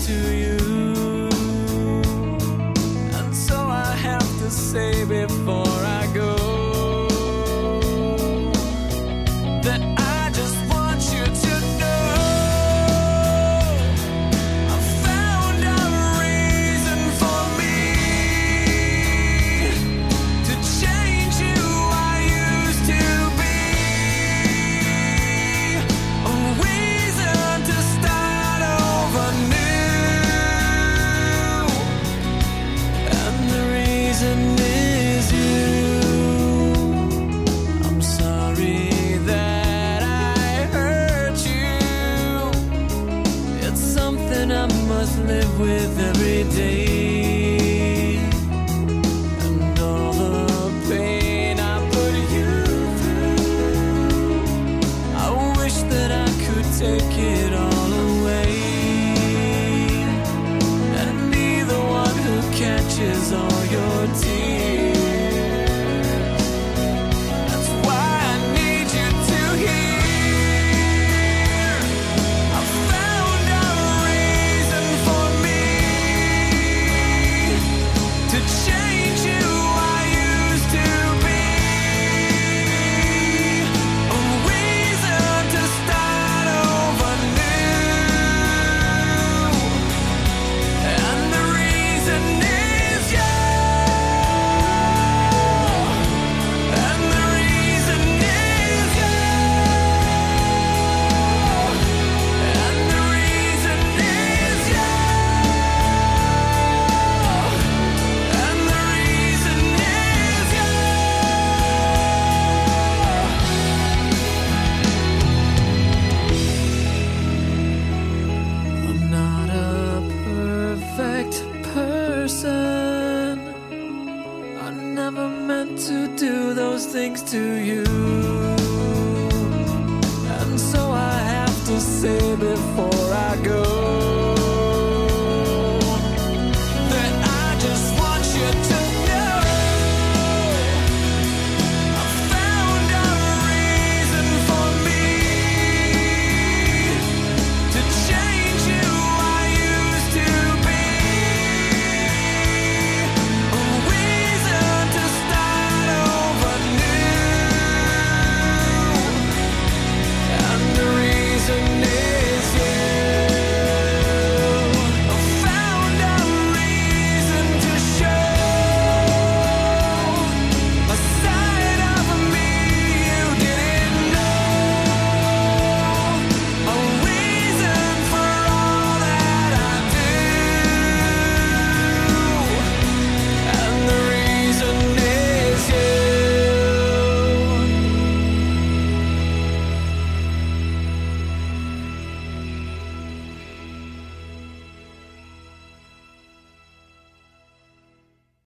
to you. And so I have to say before I go that I just want you to know I found a reason for me to change who I used to be. A reason to start over new. And the reason is you. I'm sorry that I hurt you. It's something I must live with every day. And all the pain I put you through, I wish that I could take it all away and be the one who catches all your tears. That's why I need you to hear I found a reason for me to change who I used to be. A reason to start over new. And the reason is you. And the reason is you. And the reason is you. And the reason is you. I'm not a perfect person. I never meant to do those things to you. And so I have to say before I go